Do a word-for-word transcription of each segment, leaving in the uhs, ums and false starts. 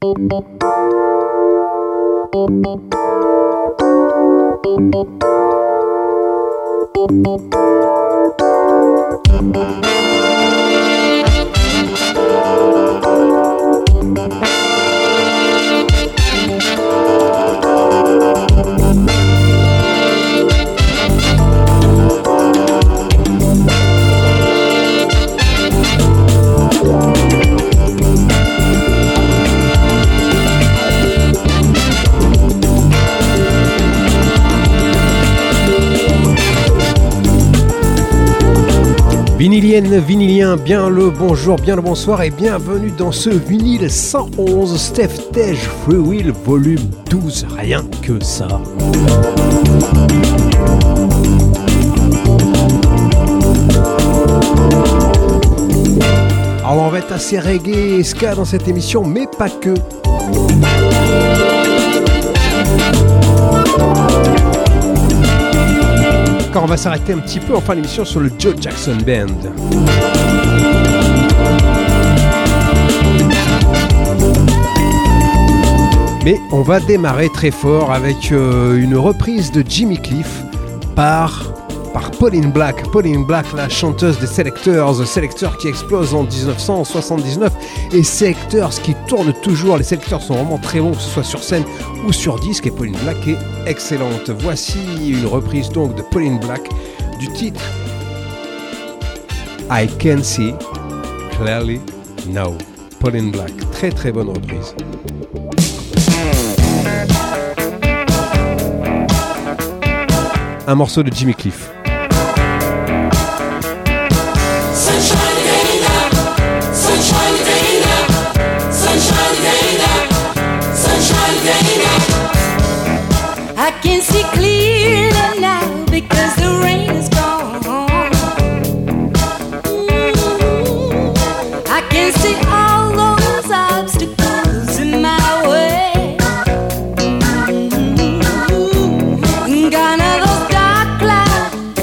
Vinilienne, vinilien, bien le bonjour, bien le bonsoir et bienvenue dans ce vinyle cent onze Steph Tej Free Will volume douze, rien que ça. Alors on va être assez reggae et ska dans cette émission, mais pas que. On va s'arrêter un petit peu en fin d'émission sur le Joe Jackson Band. Mais on va démarrer très fort avec euh, une reprise de Jimmy Cliff par, par Pauline Black. Pauline Black, la chanteuse des Selectors, Selectors qui explose en dix-neuf cent soixante-dix-neuf et Selectors qui tournent toujours. Les Selectors sont vraiment très bons, que ce soit sur scène ou sur disque, et Pauline Black est excellente. Voici une reprise donc de Pauline Black du titre I Can See Clearly Now. Pauline Black, très très bonne reprise. Un morceau de Jimmy Cliff. I can see clearly now because the rain is gone. Ooh, I can see all those obstacles in my way. Ooh, gone are those dark clouds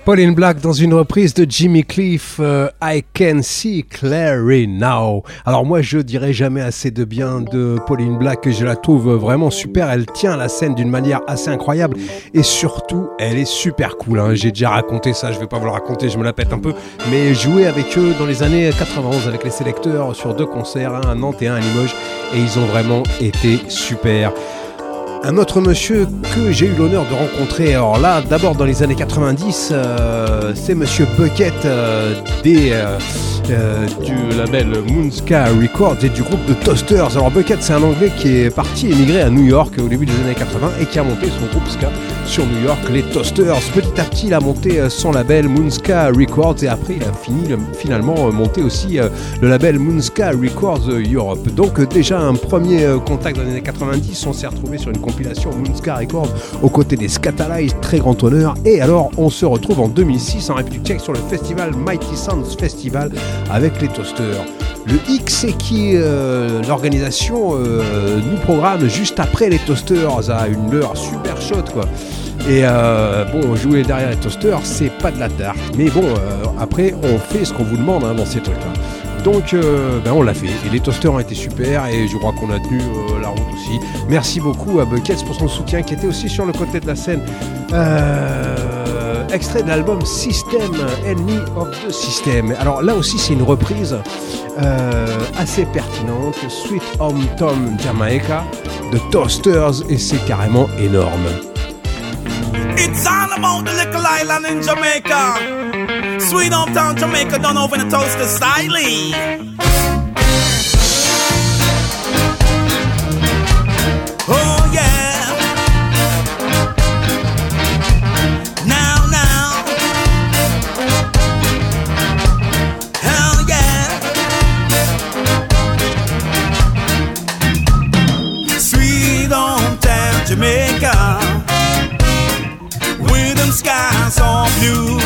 Pauline Black dans une reprise de Jimmy Cliff, euh, I Can See Clearly Now. Alors moi je dirais jamais assez de bien de Pauline Black, je la trouve vraiment super, elle tient la scène d'une manière assez incroyable et surtout elle est super cool, hein. J'ai déjà raconté ça, je vais pas vous le raconter, je me la pète un peu, mais jouer avec eux dans les années quatre-vingt-onze avec les Sélecteurs sur deux concerts, un à Nantes et un à Limoges, et ils ont vraiment été super. Un autre monsieur que j'ai eu l'honneur de rencontrer, alors là, d'abord dans les années quatre-vingt-dix, euh, c'est monsieur Bucket euh, des, euh, euh, du label Moonska Records et du groupe de Toasters. Alors Bucket, c'est un Anglais qui est parti émigrer à New York au début des années quatre-vingts et qui a monté son groupe ska sur New York, les Toasters. Petit à petit, il a monté son label Moonska Records et après, il a fini finalement monté aussi le label Moonska Records Europe. Donc déjà, un premier contact dans les années quatre-vingt-dix, on s'est retrouvé sur une compilation Moonska Records aux côtés des Scatalize, très grand honneur. Et alors on se retrouve en deux mille six en République tchèque sur le festival Mighty Sounds Festival avec les Toasters. Le X et qui euh, l'organisation euh, nous programme juste après les Toasters à une heure super chaude quoi. Et euh, bon, jouer derrière les Toasters, c'est pas de la tarte. Mais bon, euh, après, on fait ce qu'on vous demande hein, dans ces trucs-là. Donc, euh, ben on l'a fait. Et les Toasters ont été super. Et je crois qu'on a tenu euh, la route aussi. Merci beaucoup à Buckets pour son soutien, qui était aussi sur le côté de la scène. Euh, extrait de l'album System, Enemy of the System. Alors là aussi, c'est une reprise euh, assez pertinente. Sweet Home Tom Jamaica de Toasters. Et c'est carrément énorme. It's all about the little island in Jamaica. Sweet hometown Jamaica, done over in the toaster style. Oh yeah. Now, now. Hell yeah. Sweet hometown Jamaica. Skies are blue.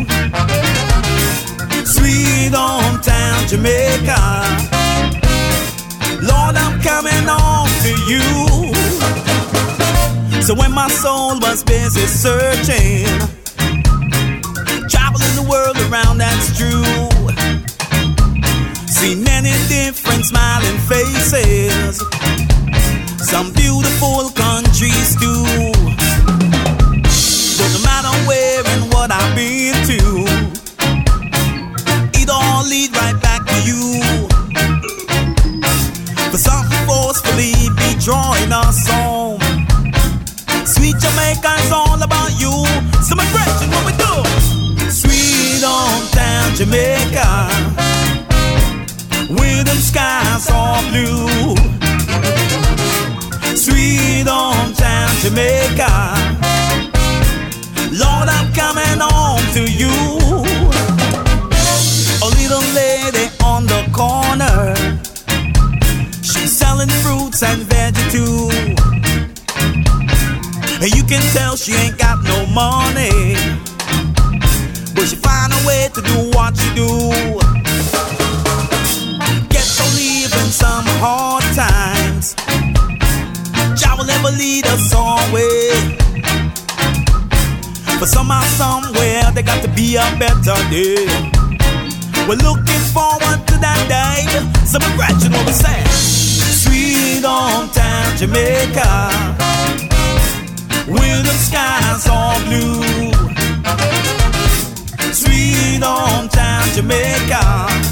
Sweet hometown Jamaica. Lord, I'm coming home to you. So when my soul was busy searching, traveling the world around, that's true. See many different smiling faces, some beautiful countries too. No matter where and what I've been to, it all lead right back to you. For something forcefully be drawing us home. Sweet Jamaica is all about you. So my question, what we do? Sweet hometown Jamaica, where them skies are blue. Sweet hometown Jamaica. Lord, I'm coming home to you. A little lady on the corner, she's selling fruits and veggies too. And you can tell she ain't got no money, but she find a way to do what she do. Get to live in some hard times. Jah will never lead us on way. But somehow, somewhere, there got to be a better day. We're looking forward to that day. So imagine what we say. Sweet hometown Jamaica, where the skies are blue. Sweet hometown Jamaica.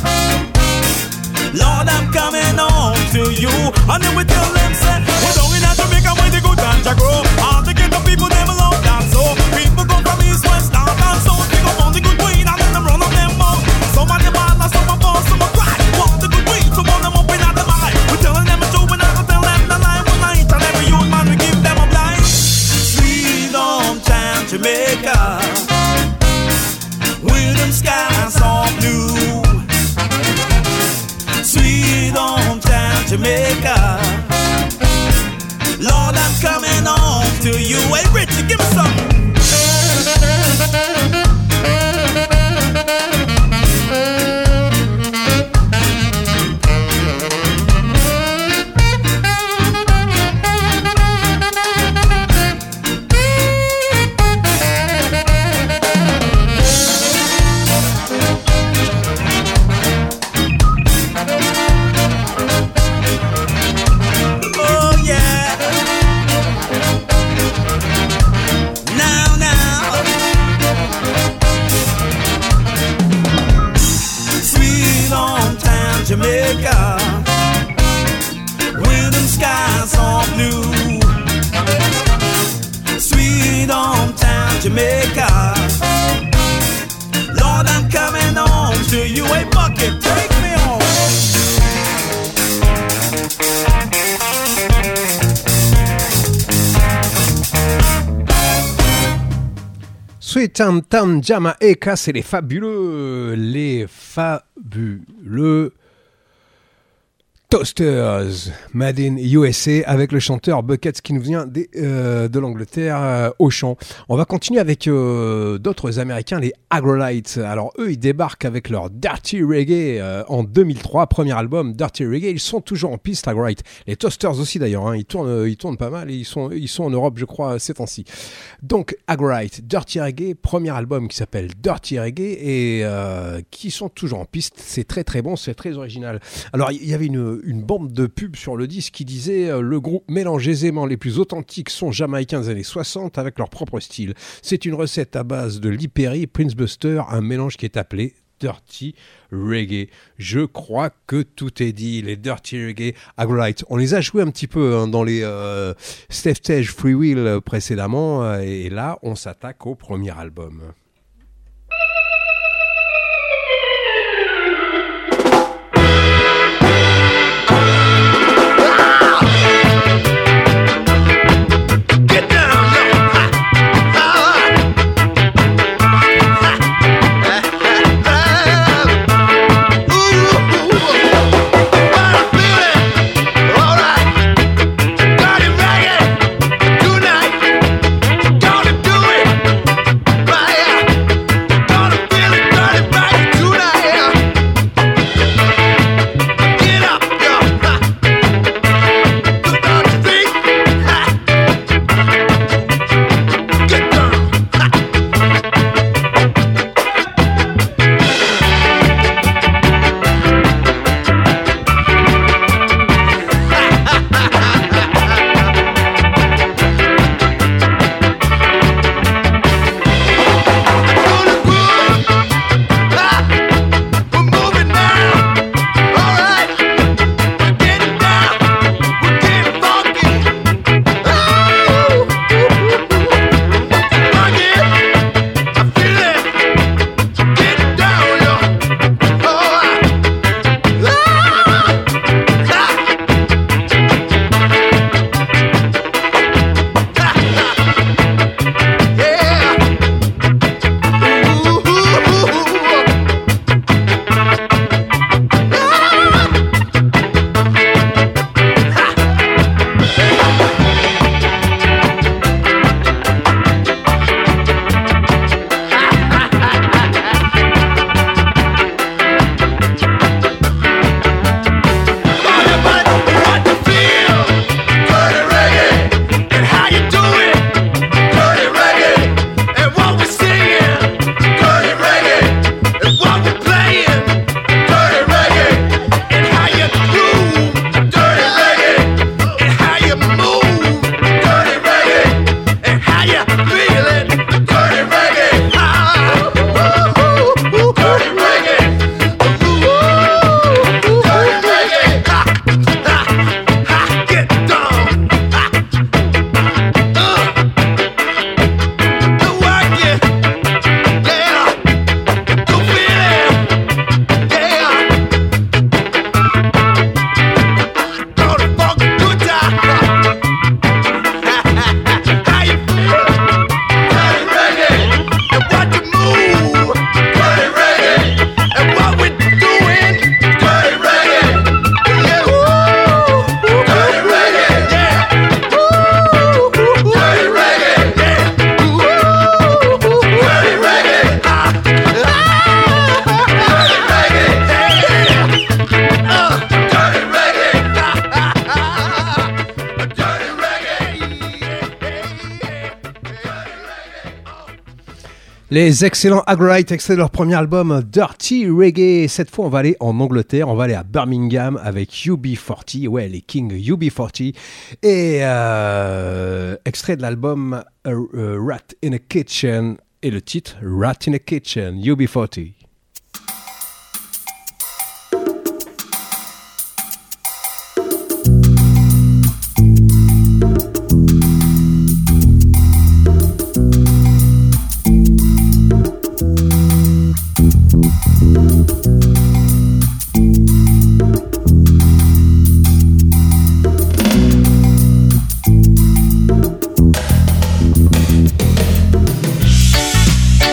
Lord, I'm coming home to you. And then we tell them, say, we're down in Jamaica where the good times grow. All the ghetto people, they love that so. People come from east, west, north, and south. Pick up on the good weed and let them run up them mouth. Some of them bad, some of them some of cry. Want the good weed, some of them up in at the mind. We're telling them it's open, and we'll tell them the lie. One night, and every youth man, we give them a blind. Sweet hometown Jamaica, where them skies are blue. Sweet hometown Jamaica. Lord, I'm coming home to you. Hey, Richie, give me some. Tam Tam Jamaica, c'est les fabuleux, les fabuleux Toasters, Made in U S A, avec le chanteur Buckets qui nous vient des, euh, de l'Angleterre euh, au chant. On va continuer avec euh, d'autres Américains, les Aggrolites. Alors eux, ils débarquent avec leur Dirty Reggae euh, en deux mille trois, premier album Dirty Reggae. Ils sont toujours en piste, Aggrolites. Les Toasters aussi d'ailleurs, hein, ils tournent, ils tournent pas mal et ils sont, ils sont en Europe, je crois, ces temps-ci. Donc Aggrolites, Dirty Reggae, premier album qui s'appelle Dirty Reggae et euh, qui sont toujours en piste. C'est très très bon, c'est très original. Alors il y avait une une bande de pub sur le disque qui disait euh, le groupe mélange aisément les plus authentiques sons jamaïcains des années soixante avec leur propre style. C'est une recette à base de Lee Perry, Prince Buster, un mélange qui est appelé Dirty Reggae. Je crois que tout est dit. Les Dirty Reggae Aggrolites, on les a joués un petit peu hein, dans les euh, Steph Stage Freewheel précédemment euh, et là on s'attaque au premier album. Les excellents Aggrolites, extrait de leur premier album Dirty Reggae. Cette fois, on va aller en Angleterre, on va aller à Birmingham avec U B quarante, ouais, les Kings U B quarante. Et euh, extrait de l'album uh, uh, Rat in a Kitchen, et le titre Rat in a Kitchen, U B quarante. We'll be right back.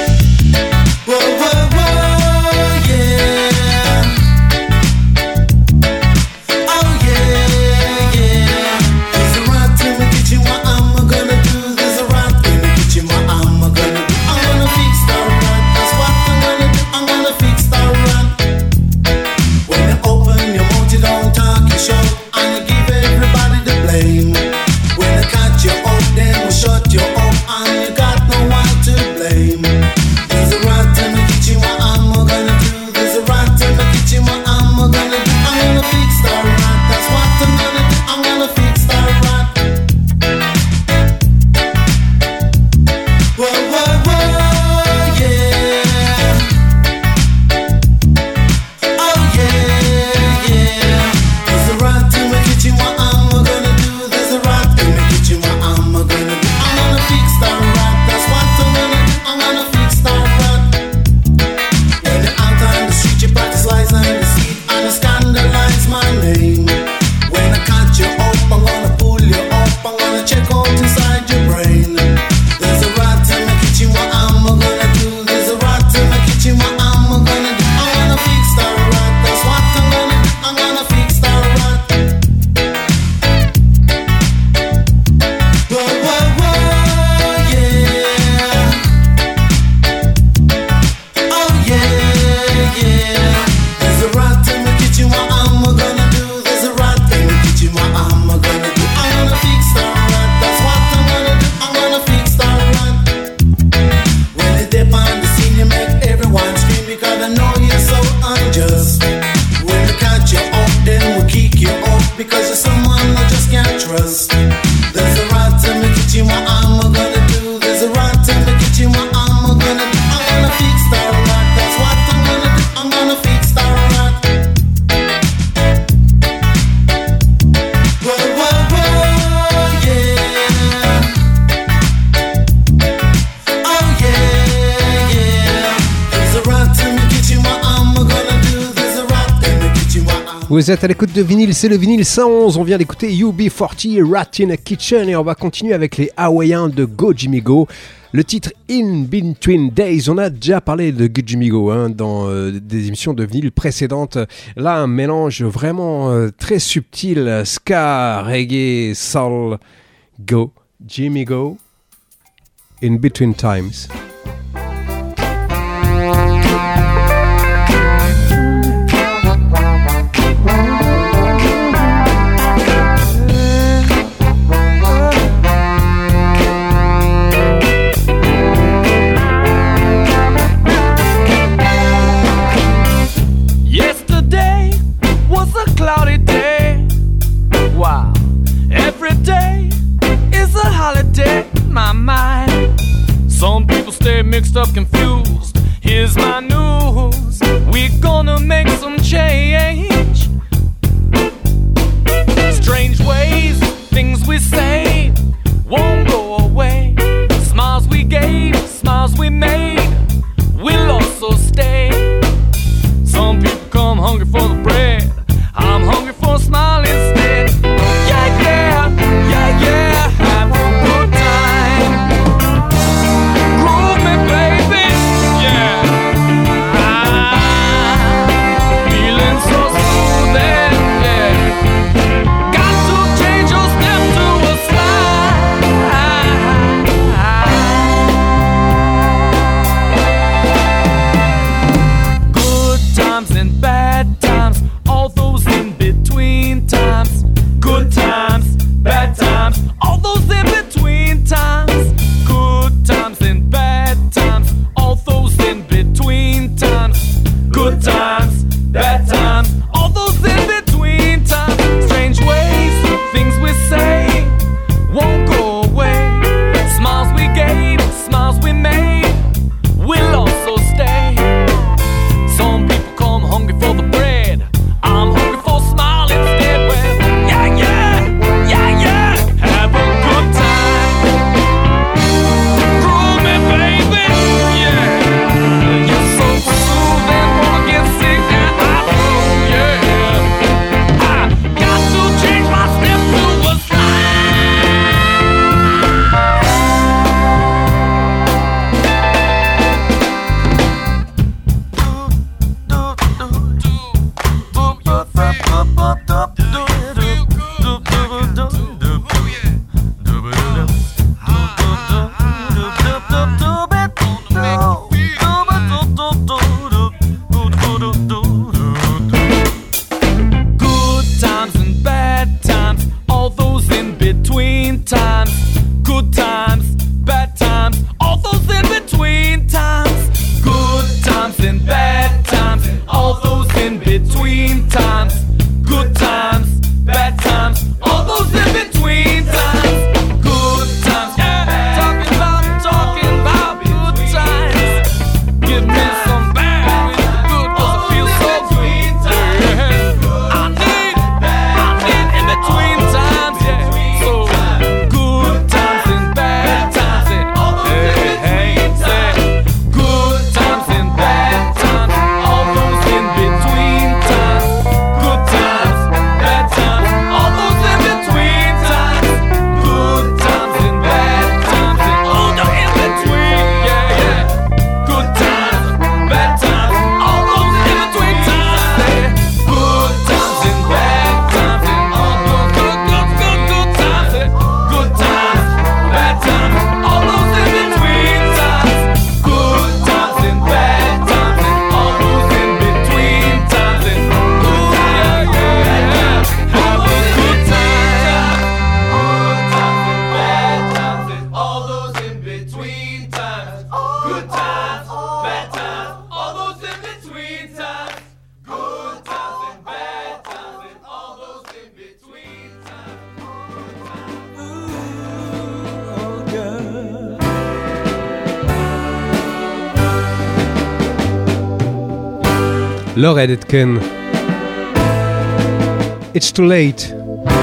Vous êtes à l'écoute de vinyle, c'est le vinyle cent onze. On vient d'écouter U B quarante, Rat in a Kitchen, et on va continuer avec les Hawaïens de Go Jimmy Go. Le titre In Between Days, on a déjà parlé de Go Jimmy Go hein, dans euh, des émissions de vinyle précédentes. Là, un mélange vraiment euh, très subtil, ska, reggae, soul. Go Jimmy Go, In Between Times. Cloudy day. Wow. Every day is a holiday in my mind. Some people stay mixed up, confused. Here's my news. We're gonna make some change. Strange ways, things we say won't go away. Smiles we gave, smiles we made will also stay. Some people come hungry for the bread. I'm hungry for a smile instead. Yeah, yeah, yeah, yeah. Have a good time. Groove me, baby. Yeah. Ah, feeling so smooth and yeah. Got to change your step to a slide. Good times and bad times. All those in between times, good times, bad times, all those in between times, good times and bad times, all those in between times, good times, bad times, all those in between times. Strange ways, things we say won't go away. Smiles we gave, smiles we made will also stay. Some people come hungry for the bread. I'm hungry for a smile instead. Well, yeah, yeah, yeah, yeah. Have a good time. Groove me, baby. Yeah. You're so smooth and wanna get sick and I know, yeah. I got to change my step to a good times and bad times, all those in between times, good times, bad times, all those in between times, good times and bad times, all those in between times, good times, bad times, all those in between times, good times, yeah. Talking about, talking about good times. Give me some bad with the good 'cause it feels so good. Yeah. I need, I need in between times, yeah. So good times and bad times, yeah. Hey, hey, say good times and bad times, all those in between times, good times, bad times, all those in between times, good times and bad times, and all the in between, yeah, yeah. Good times, bad times, all those in between times, yeah. Good times and bad times, and all those good, good, good, good times, yeah. Good times, bad times, all those in between times, good times and bad times, and all those in between times, and ooh, yeah, yeah, yeah. Have a good time. Good times and bad times, and all those in between times, good times, bad times, all those in between times, good times and bad times, and all those in between times. Ooh, girl. Laura Etken. It's too late.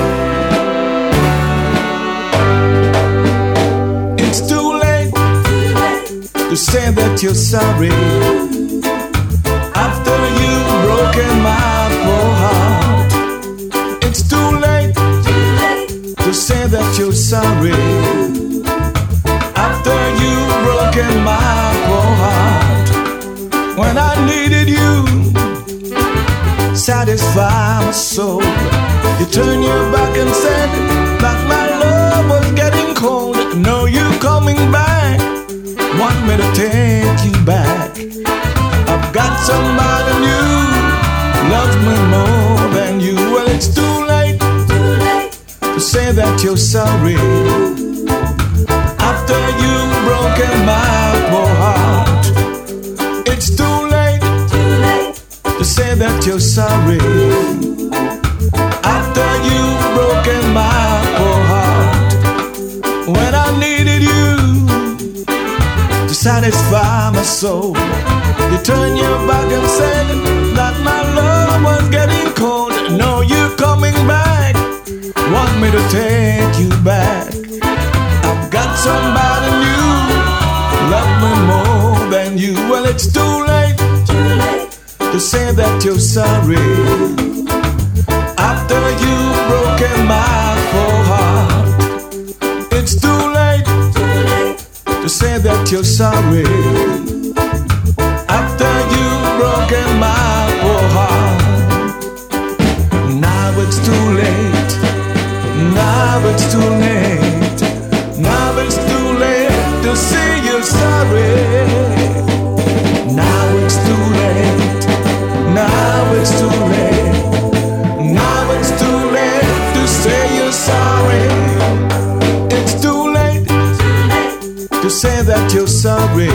It's too late to say that you're sorry after you've broken my poor heart. sorry. After you broken my poor heart, when I needed you, satisfy my soul. You turned your back and said that my love was getting cold. No, you coming back, want me to take you back. I've got somebody new, loves me more than you. Well, it's too late, too late to say that you're sorry. After you've broken my poor heart, it's too late, too late to say that you're sorry. After you've broken my poor heart, when I needed you to satisfy my soul, you turned your back and said that my love was getting cold. No, you're coming back, want me to take you back. I've got somebody new, love me more than you. Well, it's too late, too late to say that you're sorry. After you've broken my poor heart, it's too late, too late to say that you're sorry. After you've broken my poor heart, now it's too late. Now it's too late. Now it's too late to say you're sorry. Now it's too late. Now it's too late. Now it's too late to say you're sorry. It's too late to say that you're sorry.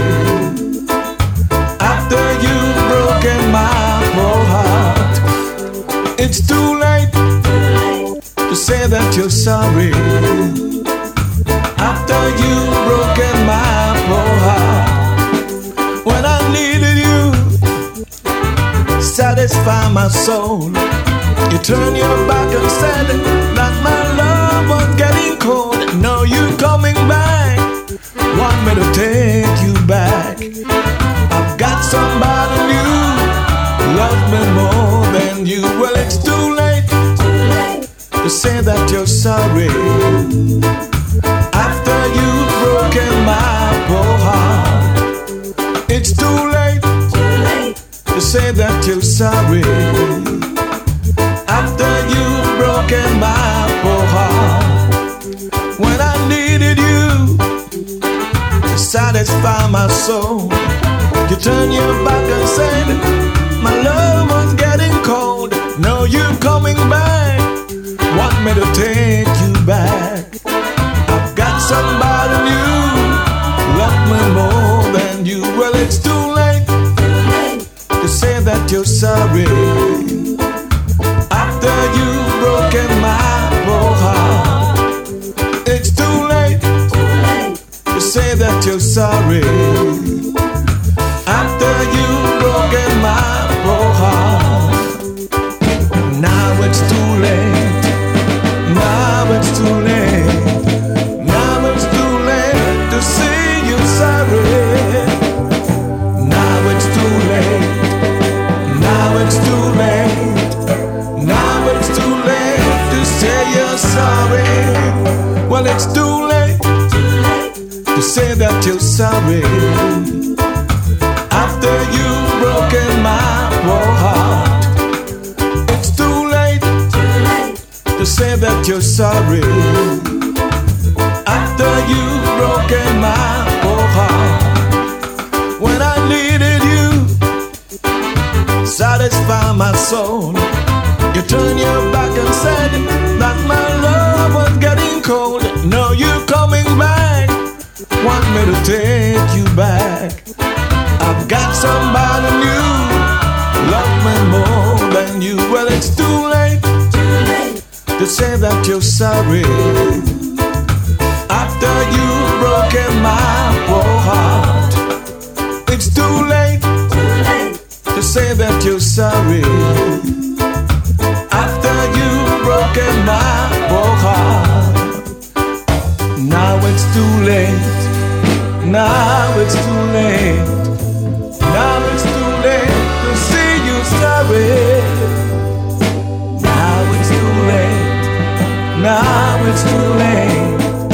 After you've broken my poor heart, it's too late to say that you're sorry. After you've broken my poor heart, when I needed you, satisfy my soul, you turned your back and said that my love was getting cold. No, you coming back, want me to take you back. I've got somebody new, love me more than you. Well, it's too late, too late to say that you're sorry. After you've broken my poor heart, it's too late, too late to say that you're sorry. After you've broken my poor heart, when I needed you to satisfy my soul, you turned your back and said my love was getting cold. No, you're coming back, want me to take you back. I've got somebody new, love me more than you. Well, it's too late, too late to say that you're sorry. After you've broken my poor heart, it's too late, too late to say that you're sorry. After you've broken my poor heart, now it's too late. Now it's too late. Now it's too late to say you're sorry. Now it's too late. Now it's too late. Now it's too late to say you're sorry. Well, it's too late, too late to say that you're sorry. After you've broken my poor heart, it's too late, too late to say that you're sorry. After you've broken my poor heart, when I needed you, satisfy my soul, you turned your back and said that my love was getting cold. No, you're coming back, want me to take you back. I've got somebody new, love me more than you. Well, it's too late, too late to say that you're sorry. After you've broken my poor heart, it's too late, too late to say that you're sorry. After you've broken my poor heart, now it's too late. Now it's too late. Now it's too late to say you're sorry. Now it's too late. Now it's too late.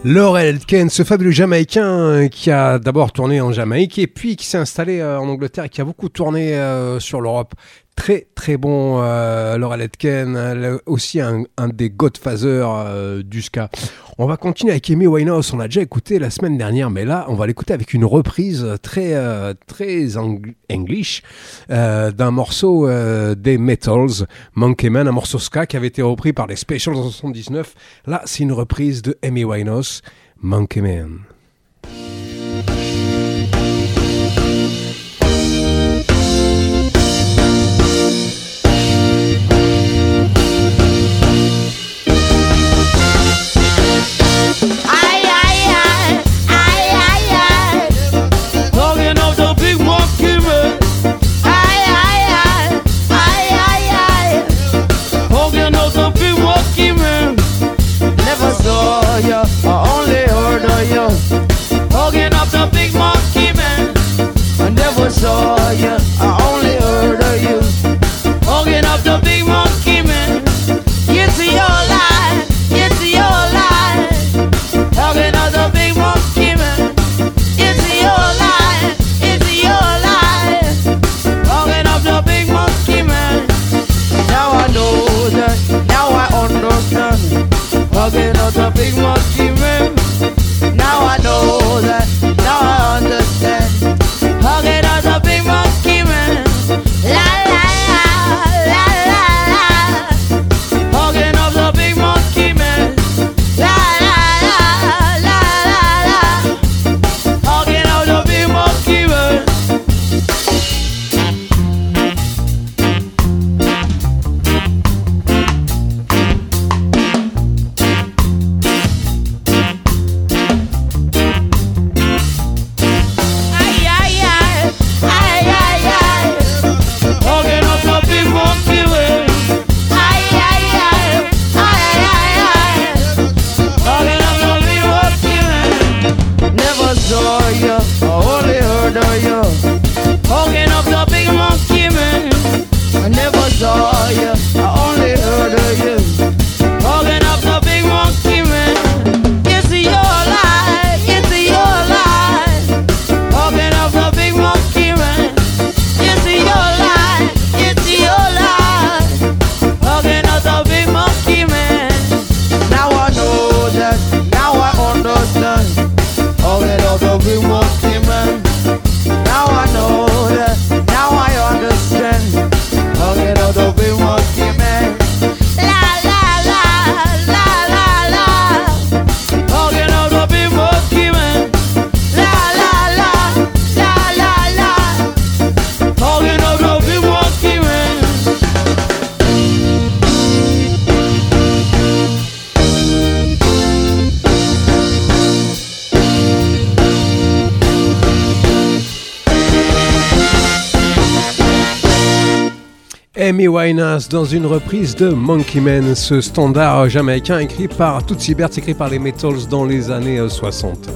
Laurel Aitken, ce fabuleux Jamaïcain qui a d'abord tourné en Jamaïque et puis qui s'est installé en Angleterre et qui a beaucoup tourné euh, sur l'Europe. Très très bon euh, Laurel Aitken, aussi un, un des godfathers euh, du ska. On va continuer avec Amy Winehouse, on l'a déjà écouté la semaine dernière, mais là on va l'écouter avec une reprise très euh, très ang- English euh, d'un morceau euh, des Metals, Monkey Man, un morceau ska qui avait été repris par les Specials en soixante-dix-neuf. Là c'est une reprise de Amy Winehouse, Monkey Man. Saw you, I only heard of you. Hugging up the big monkey man. It's your life, it's your life. Hugging up the big monkey man. It's your life, it's your life. Hugging up the big monkey man. Now I know that, now I understand. Hugging up the big monkey man. Now I know that, now I understand. Hugging up the big monkey man. La la la, la la la. Hugging up the big monkey man. La la la, la la la. Hugging up the big monkey man. Amy Winehouse dans une reprise de Monkey Man, ce standard jamaïcain écrit par Tootsie Bert, écrit par les Metals dans les années soixante.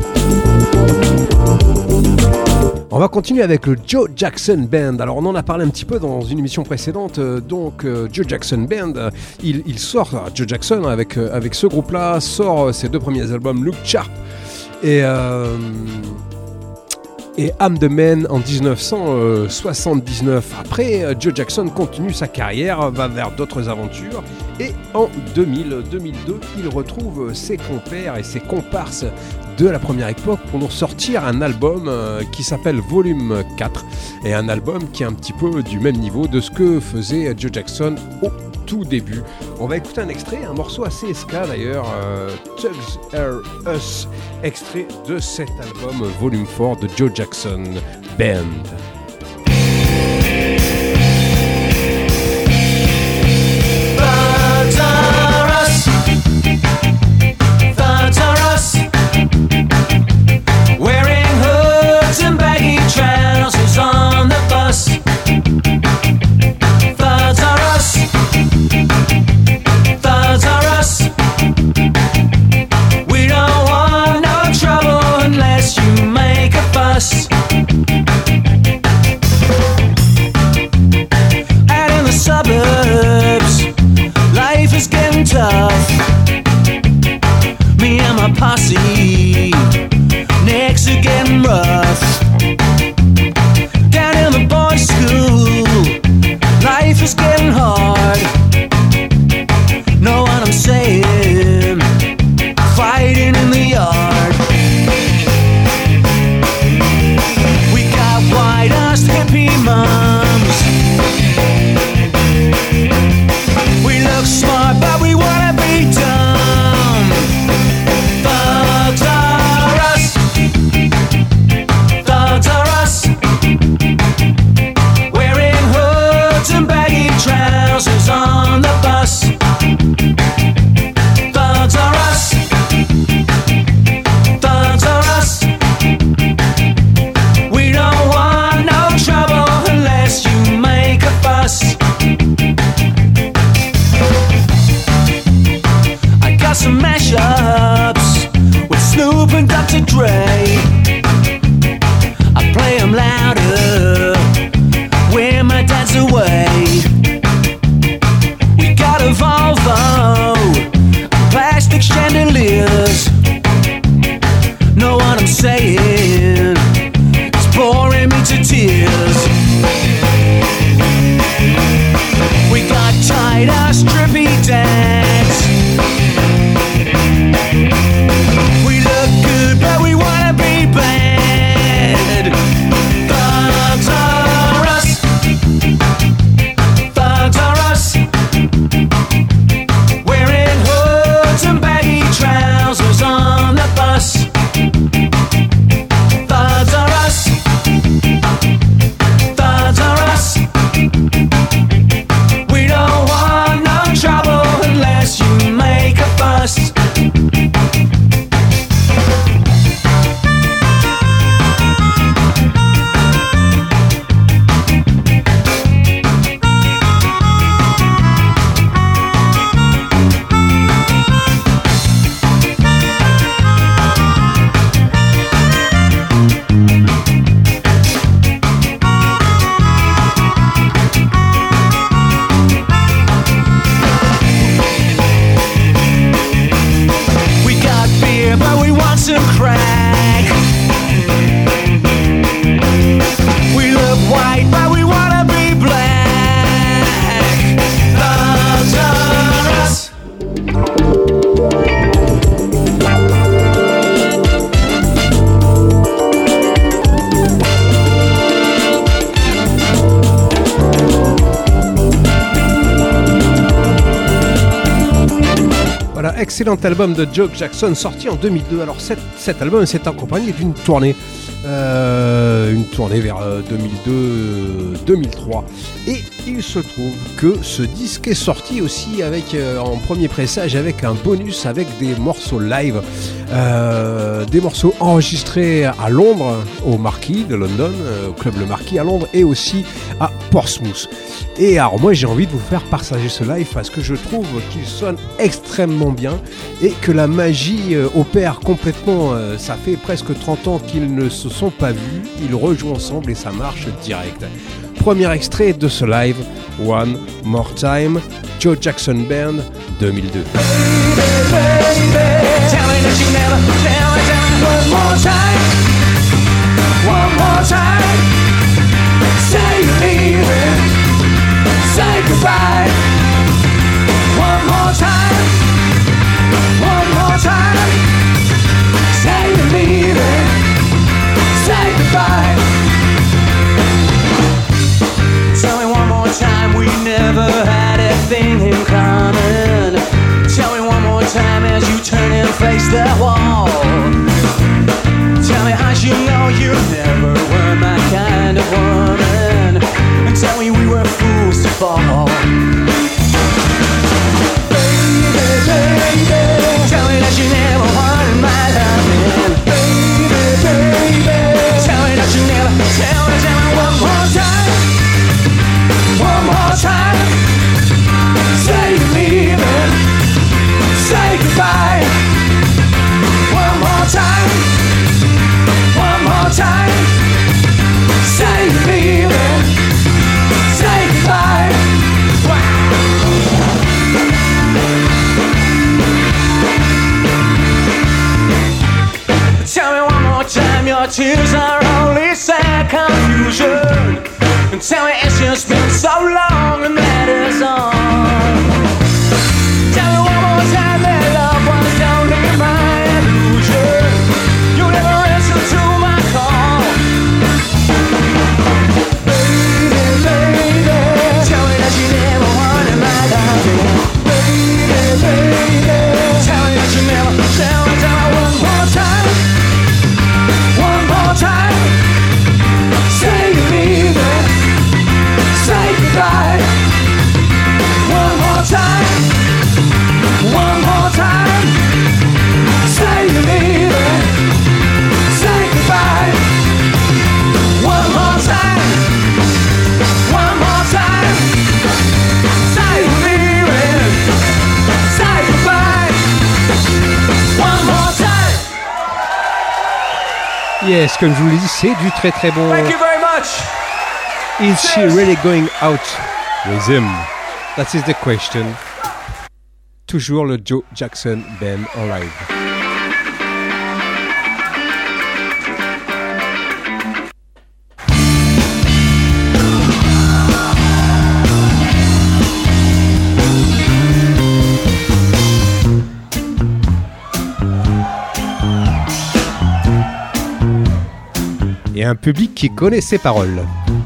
On va continuer avec le Joe Jackson Band. Alors on en a parlé un petit peu dans une émission précédente. Donc euh, Joe Jackson Band, il, il sort, Joe Jackson avec, avec ce groupe-là, sort ses deux premiers albums, Look Sharp et... Euh, et I'm the Man en dix-neuf cent soixante-dix-neuf. Après, Joe Jackson continue sa carrière, va vers d'autres aventures et en deux mille, deux mille deux, il retrouve ses compères et ses comparses de la première époque pour nous sortir un album qui s'appelle Volume quatre et un album qui est un petit peu du même niveau de ce que faisait Joe Jackson au tout début. On va écouter un extrait, un morceau assez ska d'ailleurs, euh, Tugs Are Us, extrait de cet album Volume quatre de Joe Jackson Band. Thugs are us. Thugs are us. Wearing hoods and baggy trousers on the bus. Thugs are us. Thugs are us. We don't want no trouble unless you make a fuss. Out in the suburbs, life is getting tough. Me and my my posse. Necks are getting rough. Down in the boys' school, life is getting hard. Know what I'm saying? Fighting in the yard. We got white-ass hippie moms. We look smart, but we wanna be dumb. Thugs are us. Thugs are us. Wearing hoods and baggy trousers on the bus. Thugs are us. Thugs are us. We don't want no trouble unless you make a fuss. I got some mashups with Snoop and Doctor Dre. I play them louder when my dad's away. We got a Volvo, plastic chandeliers. Know what I'm saying? It's boring me to tears. We got tight-ass drippy dads. We look good, but we wanna be bad. Thugs are us. Thugs are us. Wearing hoods and baggy trousers on the bus. Thugs are us. Thugs are us. We don't want no trouble unless you make a fuss. We got beer, but we want some crack. We look white, but we wanna be black. Thugs are us. Voilà, excellent album de Joe Jackson sorti en deux mille deux. Alors cet, cet album s'est accompagné d'une tournée, euh, une tournée vers euh, deux mille deux deux mille trois. Et il se trouve que ce disque est sorti aussi avec euh, en premier pressage avec un bonus avec des morceaux live, euh, des morceaux enregistrés à Londres au Marquis de London, euh, au club Le Marquis à Londres, et aussi à Portsmouth. Et alors moi j'ai envie de vous faire partager ce live parce que je trouve qu'il sonne extrêmement bien et que la magie euh, opère complètement. Euh, ça fait presque trente ans qu'ils ne se sont pas vus, ils rejouent ensemble et ça marche direct. Premier extrait de ce live, One More Time, Joe Jackson Band deux mille deux. Tell me that you never, tell me, tell me one more time. One more time. Say you're leaving. Say goodbye. One more time. One more time. Say you're leaving. Say goodbye. Tell me one more time we never had a thing in common. Tell me one more time as you turn and face that wall. Tell me how you know you never were my kind of woman. And tell me we were fools to fall. Baby, baby, tell me that you never wanted my loving. Baby, baby, tell me that you never, tell me, tell me one more time. One more time. Say you're leaving. Say goodbye. One more time. tears are only sad confusion. And tell me it's just been so long and that is all. Tell me one more time that love was only my illusion. You never answer to my call. Baby, baby, tell me that you never wanted my love. Baby, baby, tell me that you never. Tell me, tell me one more time. One more time. Say you leave me. Say goodbye. One more time. One more time. Say you leave me. Say goodbye. One more time. One more time. Say you leave me. Say goodbye. One more time. Yes, comme je vous l'ai dit, c'est du très très bon. Thank you very much. Is she really going out with him? That is the question. Toujours le Joe Jackson Band en live. Et un public qui connaît ses paroles.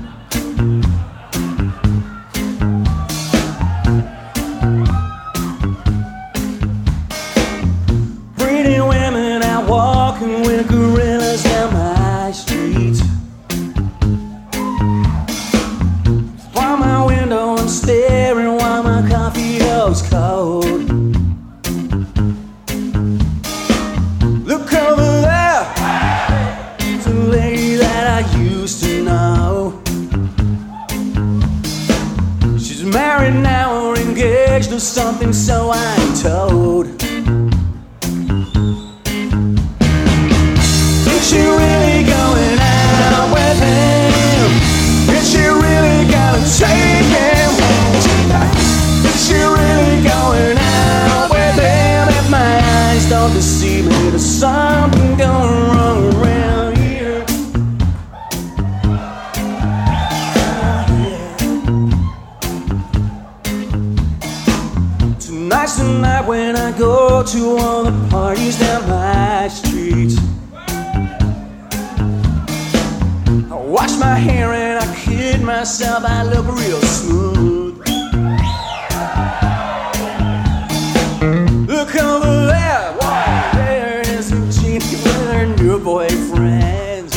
Pretty women out walking with gorillas down my street. From my window I'm staring while my coffee goes cold. Look over there, it's a lady that I used to know. She's married now or engaged or something, so I'm told. Is she really going out with him? Is she really gonna take him home tonight? Is she really going out with him? If my eyes don't deceive me, there's something going wrong around here. Tonight's the night when I go to all the parties down my street. I wash my hair and I kid myself, I look real smooth. Look over there, wow, there is Eugenie with her new boyfriend.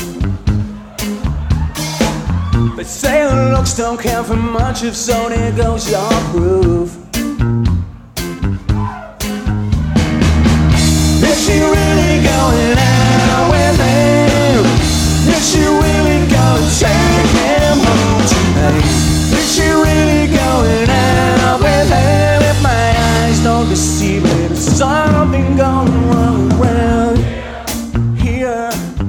They say the looks don't count for much, if so, there goes your proof. Is she really going out with him? Is she really gonna take him home tonight? Is she really going out with him? If my eyes don't deceive me, there's something going wrong around here.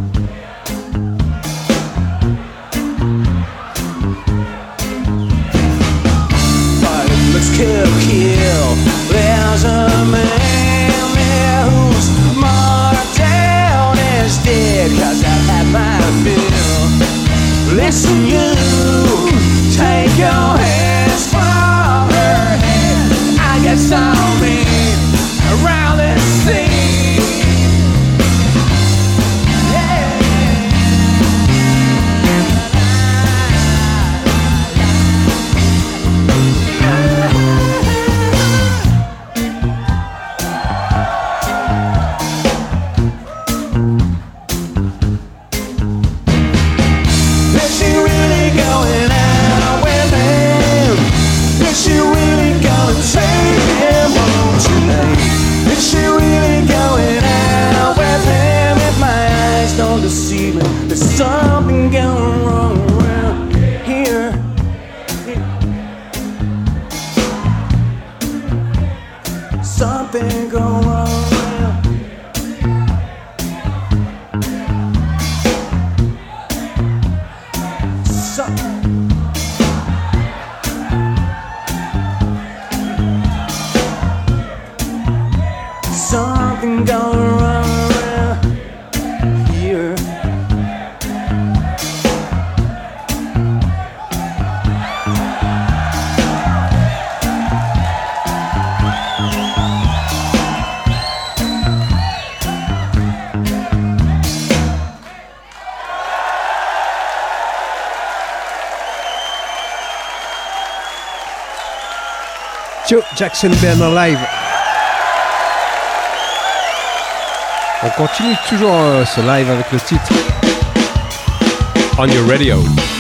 But let's kill, kill. There's a man there who's marked down as dead, 'cause I've had my fill. Listen, you, take your hands from her head. I guess I'll be around this scene. Yeah. Is she really going out with him? Is she really gonna take him home tonight? Is she really going out with him? If my eyes don't deceive me, there's something going wrong around here. Something going wrong around here. Something. Something going wrong around here. Joe Jackson Band en live. On continue toujours euh, ce live avec le titre On Your Radio.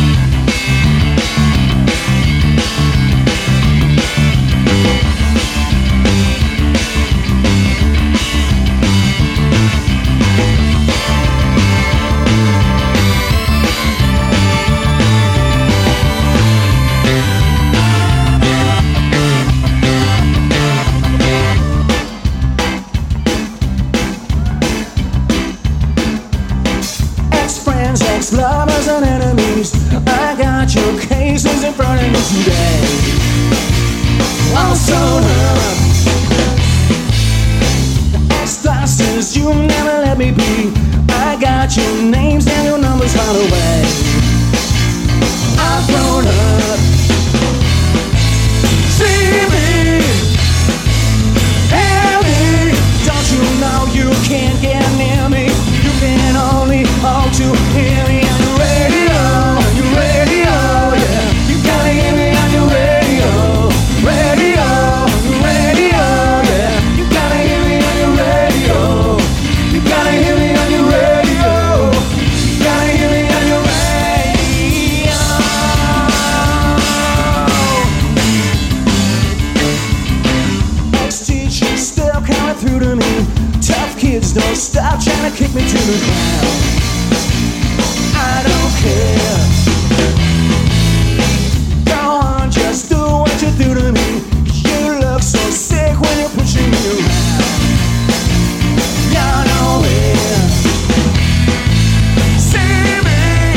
Lovers and enemies, I got your cases in front of me today. I'm so hurt. Ex-bosses, you never let me be. I got your names and your numbers right away. I've grown up. See me, hear me. Don't you know you can't get near me? You can only hope to hear me. Don't stop trying to kick me to the ground. I don't care. Go on, just do what you do to me. You look so sick when you're pushing me around. You're nowhere. See me,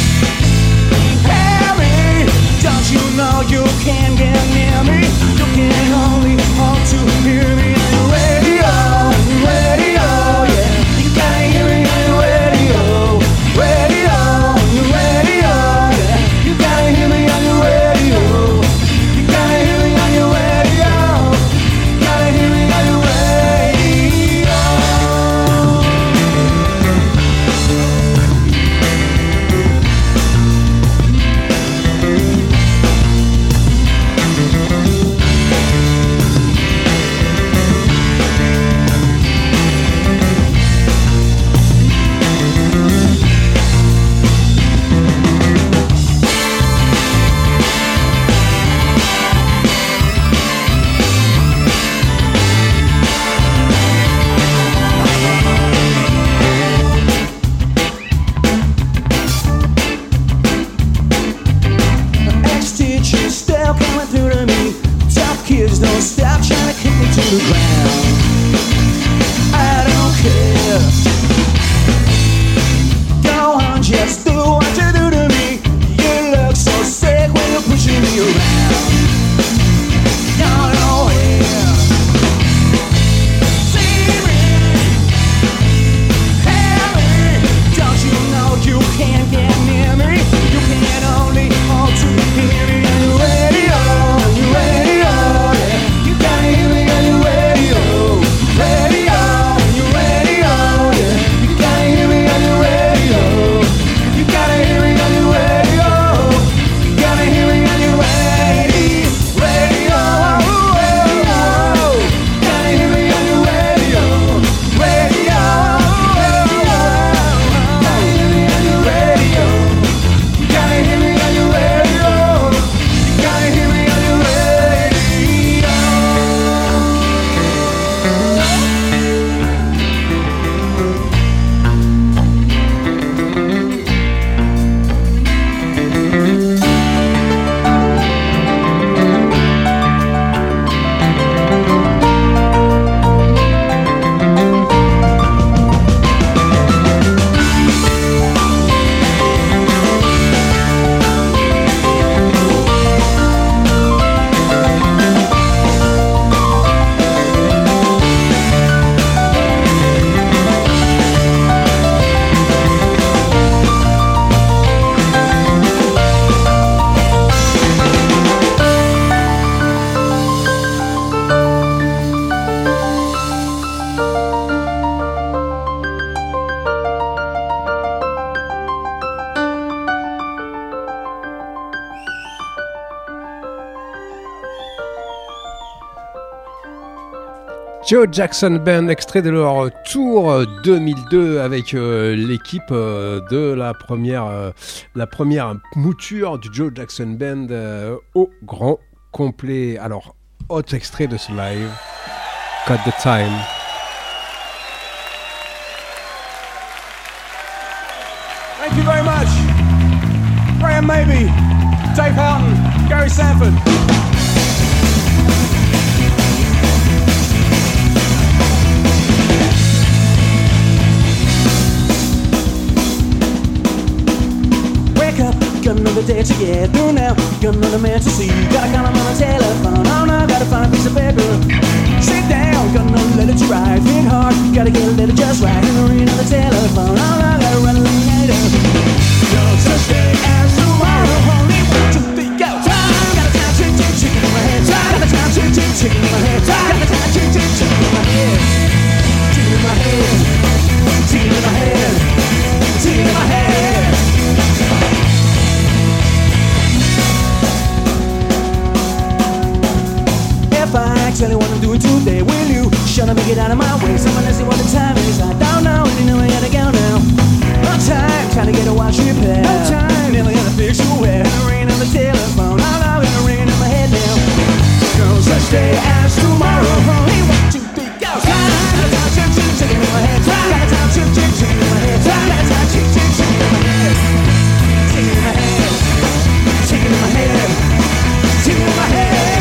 hear me. Don't you know you can't get near me? You can only hope to hear me on your radio, radio. Radio, radio, yeah. You gotta hear me on your radio. You gotta hear me on Joe Jackson Band, extrait de leur tour deux mille deux avec euh, l'équipe euh, de la première, euh, la première mouture du Joe Jackson Band euh, au grand complet. Alors, autre extrait de ce live, Cut the Time. Thank you very much. Graham Maybe, Dave Houghton, Gary Sanford. Got another day to get through now. Got another man to see. Gotta call him on the telephone. Oh no, gotta find a piece of paper. Sit down, got another letter to write. Think hard, gotta get a letter just right. In the ring on the telephone. Oh no, gotta run a little later. No such thing as tomorrow. Only one, two, three, go. Time, got a time, chick, chick, chicken in my head. Time, got a time, chick, chick, chicken in my head. Time, got a time, chick, chick, chicken in my head. Chicken in my head. Chicken in my head. Chicken in my head. If I actually what I'm doing today, will you shut up and get out of my way? Someone ask me what the time is. I don't know, and you know I gotta go now. No time, trying to get a watch repair. No time, never gonna fix you where. And a ring on the telephone, all I'm gonna ring in my head now. No such day as tomorrow. Only one, two, three, go. Time, got a time, chip, chip, chicken in my head. Time, got a time, chip, chip, chicken in my head. Time, got a time, chip, chip, chicken in my head. Chicken in my head. Chicken in my head. Chicken in my head.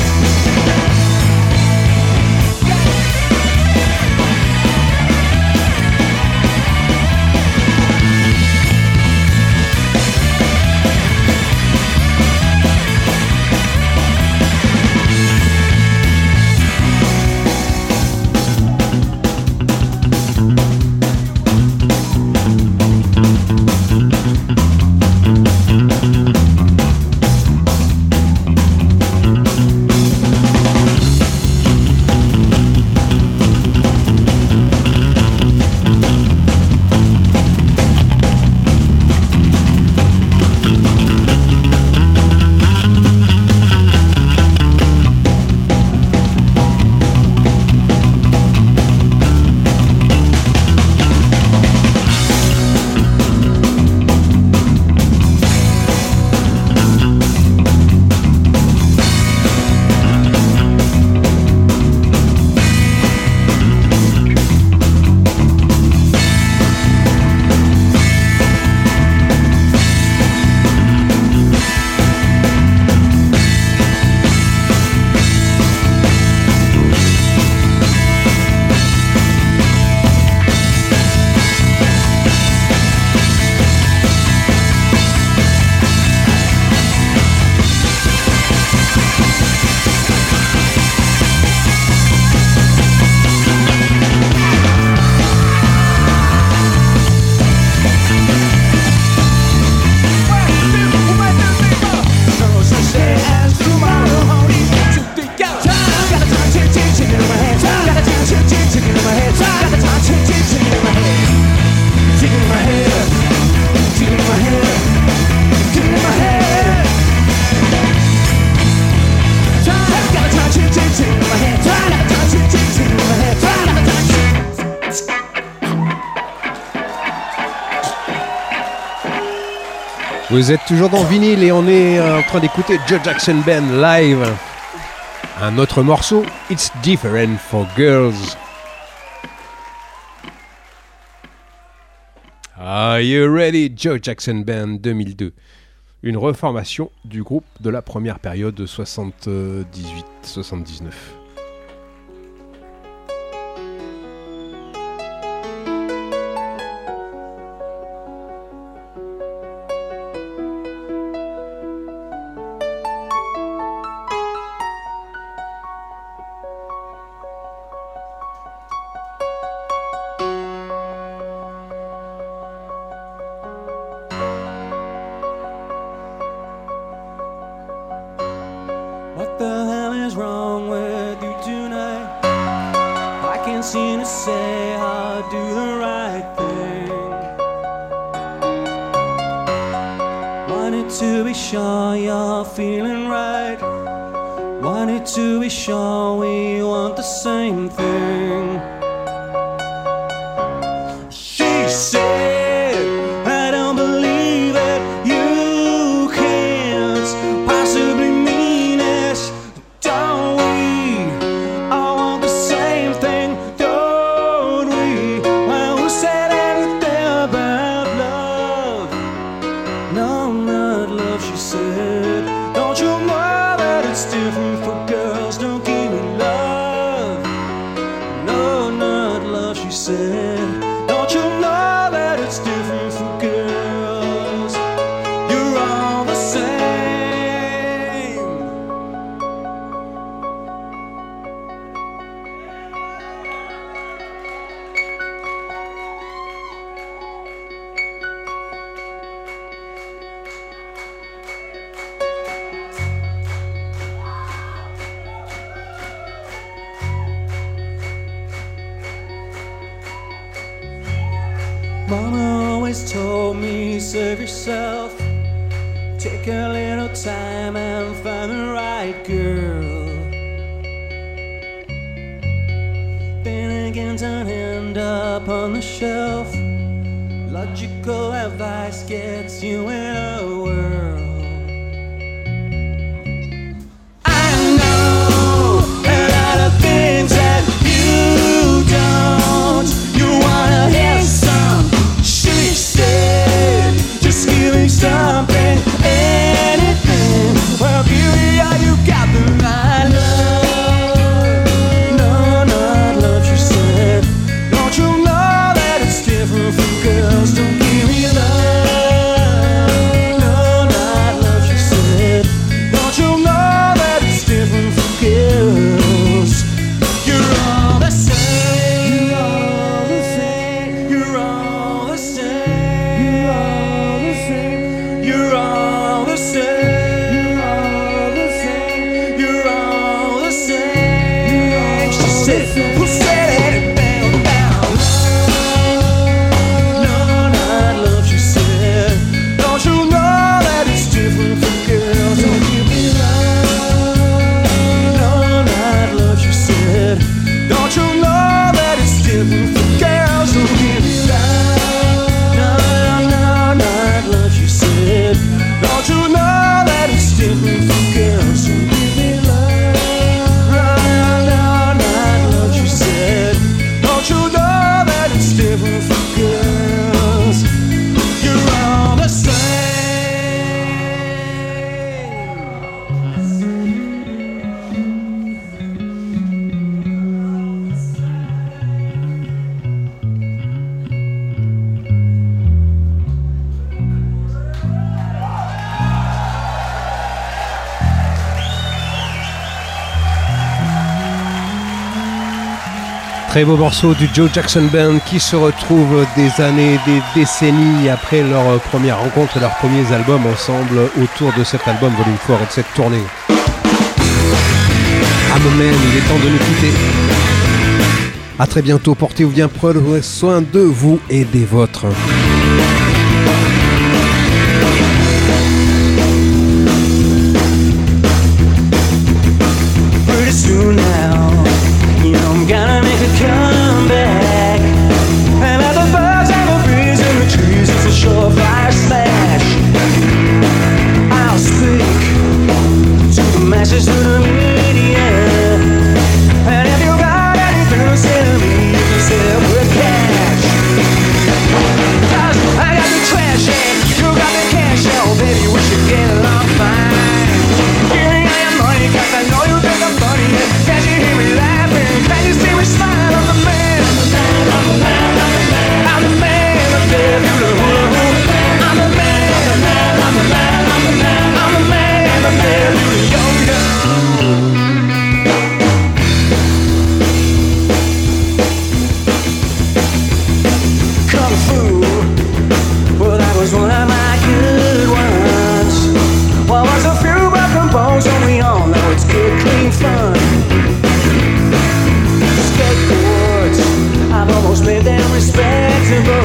Vous êtes toujours dans Vinyle et on est en train d'écouter Joe Jackson Band live. Un autre morceau, It's Different for Girls. Are you ready? Joe Jackson Band deux mille deux. Une reformation du groupe de la première période de soixante-dix-huit soixante-dix-neuf. To be sure you're feeling right. Wanted to be sure we want the same thing. She said, I don't believe it, you can't possibly mean it, don't we all want the same thing, don't we? Well, who said anything about love? No, not love, she said. Don't you know that it's different for girls? Don't give me love. No, not love, she said. Don't you know that it's different for girls? You're all the same. Mama always told me, save yourself, take a little time and find the right girl. Then again, don't end up on the shelf. Logical advice gets you in a whirl. I know a lot of things that you don't. You wanna hear some? She said, just give me something, anything. Well, give me all you got, then I love. No, not love, she said. Don't you know that it's different from girls? Don't give me love. No, not love, she said. Don't you know that it's different from girls? You're all the same. You're all the same. You're all the same. You're all the same. You're all the same. She said, who said anything about love? No, not love, she said. Don't you know that it's different from girls? Don't give me love. No, not love, she said. Don't you know that it's different from girls? Don't give me love. No, no, not love, she said. Don't you know that it's different from girls? Don't give me love. No, no, not love, she said. Don't you know that it's different from girls? You're all the same. Très beau morceau du Joe Jackson Band qui se retrouve des années, des décennies après leur première rencontre et leurs premiers albums ensemble autour de cet album Volume quatre et de cette tournée. Amen, il est temps de nous quitter. A très bientôt, portez-vous bien, prenez soin de vous et des vôtres. Pretty soon now, you know I'm gonna make a comeback. And let the birds and the breeze in the trees, it's a surefire smash. I'll speak to the masses, to the media. And if you got anything to say to me, you can say it with cash. 'Cause I got the trash and you got the cash, oh baby, we should get along fine. Give me all your money, 'cause I know you think I'm funny. Can't you hear me laughing? Can't you see me smile? I'm the man, I'm the man, I'm the man, I'm the man, I'm the man, I'm the man, I'm the man, I'm the man, I'm the man, I'm the man, yo-yo. Kung Fu, well that was one of my good ones. Well, was a few broken bones, and we all know it's good, clean fun. Skateboards, I've almost made them respectable.